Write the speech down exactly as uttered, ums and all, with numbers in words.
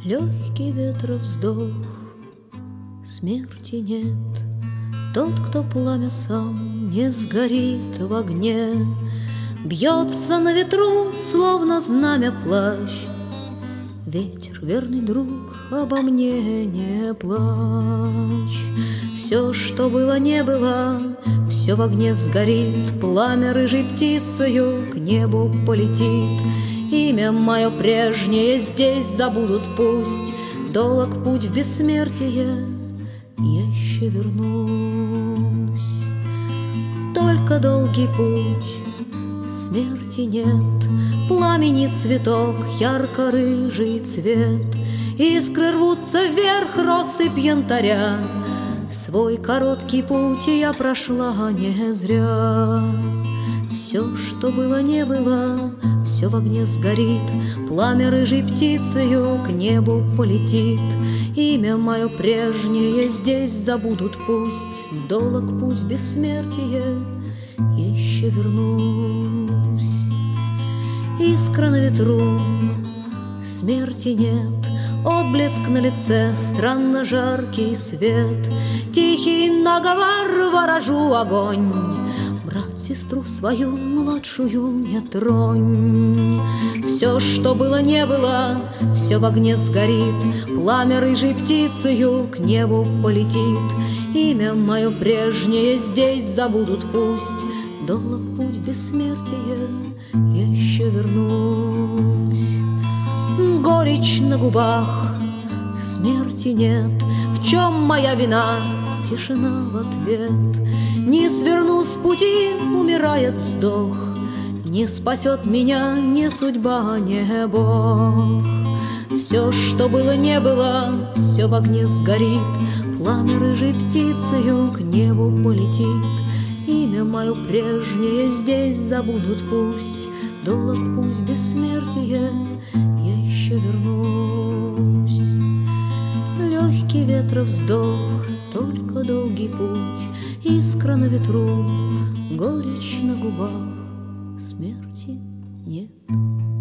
Легкий ветра вздох, смерти нет. Тот, кто пламя сам не сгорит в огне, бьется на ветру, словно знамя плащ. Ветер, верный друг, обо мне не плачь. Все, что было, не было, все в огне сгорит. Пламя рыжей птицею к небу полетит. Имя мое прежнее здесь забудут пусть. Долог путь в бессмертие, я еще вернусь. Только долгий путь, смерти нет. Пламени цветок, ярко-рыжий цвет. Искры рвутся вверх, россыпь янтаря. Свой короткий путь я прошла не зря. Все, что было, не было, все в огне сгорит. Пламя рыжей птицею к небу полетит. Имя мое прежнее здесь забудут пусть. Долог путь в бессмертие, я еще вернусь. Искра на ветру, смерти нет. Отблеск на лице, странно жаркий свет. Тихий наговор, ворожу огонь. Брат, сестру свою младшую не тронь. Все, что было, не было, все в огне сгорит. Пламя рыжей птицею к небу полетит. Имя мое прежнее здесь забудут пусть. Долог путь бессмертия, я еще вернусь. Горечь на губах, смерти нет. В чем моя вина? Тишина в ответ. Не сверну с пути, умирает вздох. Не спасет меня ни судьба, ни Бог. Все, что было, не было, все в огне сгорит. Пламя рыжей птицею к небу полетит. Имя мое прежнее здесь забудут пусть. Долог путь в бессмертие, я еще вернусь. Легкий ветра вздох, только долгий путь. Искра на ветру, горечь на губах, смерти нет.